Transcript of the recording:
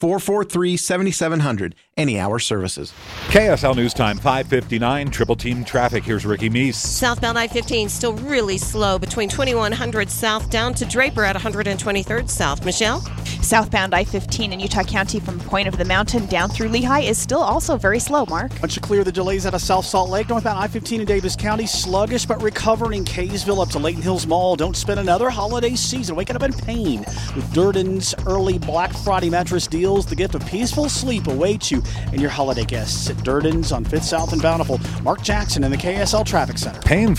443-7700. Any hour services. KSL News Time, 5:59. Triple team traffic. Here's Ricky Meese. Southbound I-15 still really slow between 2100 South down to Draper at 123rd South. Michelle? Southbound I-15 in Utah County from Point of the Mountain down through Lehigh is still also very slow, Mark. Once you clear the delays out of South Salt Lake, northbound I-15 in Davis County, sluggish but recovering in Kaysville up to Layton Hills Mall. Don't spend another holiday season waking up in pain. With Durden's early Black Friday mattress deals, the gift of peaceful sleep awaits you and your holiday guests at Durden's on 5th South and Bountiful. Mark Jackson in the KSL Traffic Center. Paying